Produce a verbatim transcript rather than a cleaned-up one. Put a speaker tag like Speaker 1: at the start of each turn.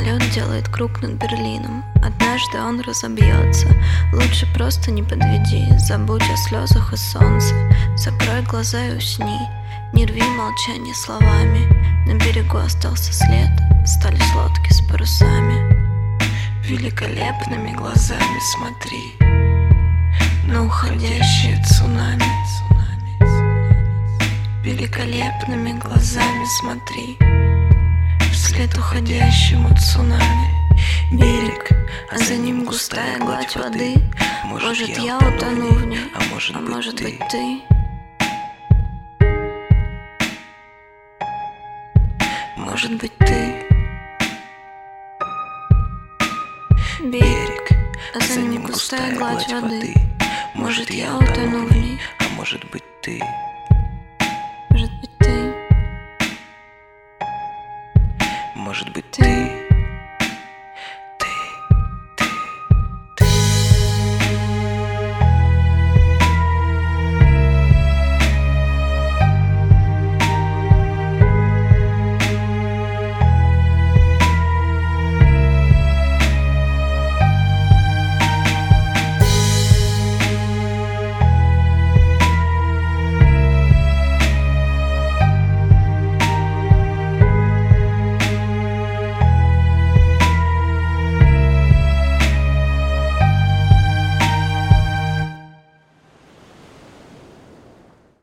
Speaker 1: Самолет делает круг над Берлином. Однажды он разобьется. Лучше просто не подведи. Забудь о слезах и солнце. Закрой глаза и усни. Не рви молчание словами. На берегу остался след. Остались лодки с парусами.
Speaker 2: Великолепными глазами смотри на уходящее цунами. Великолепными глазами смотри вслед уходящему цунами.
Speaker 1: Берег, а за ним густая гладь воды. Может, я утону в ней,
Speaker 2: а может,
Speaker 1: а
Speaker 2: быть,
Speaker 1: может
Speaker 2: ты.
Speaker 1: быть ты.
Speaker 2: Может быть ты.
Speaker 1: Берег, а за ним густая гладь воды. Может, я утону в ней,
Speaker 2: а может быть ты.
Speaker 1: Может быть ты.
Speaker 2: Может быть
Speaker 1: Ты.
Speaker 2: ты.